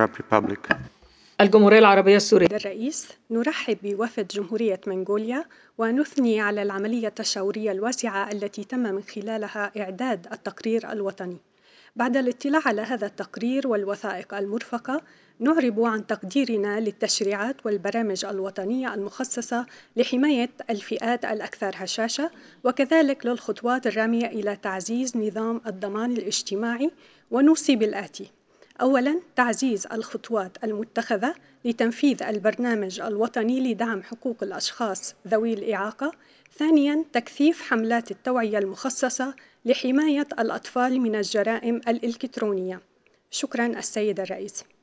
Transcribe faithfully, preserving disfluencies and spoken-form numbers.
Arab Republic. الجمهورية العربية السورية. الرئيس، نرحب بوفد جمهورية منغوليا ونثني على العملية التشاورية الواسعة التي تم من خلالها إعداد التقرير الوطني. بعد الاطلاع على هذا التقرير والوثائق المرفقة، نعرب عن تقديرنا للتشريعات والبرامج الوطنية المخصصة لحماية الفئات الأكثر هشاشة، وكذلك للخطوات الرامية إلى تعزيز نظام الضمان الاجتماعي، ونوصي بالآتي: أولاً، تعزيز الخطوات المتخذة لتنفيذ البرنامج الوطني لدعم حقوق الأشخاص ذوي الإعاقة. ثانياً، تكثيف حملات التوعية المخصصة لحماية الأطفال من الجرائم الإلكترونية. شكراً السيد الرئيس.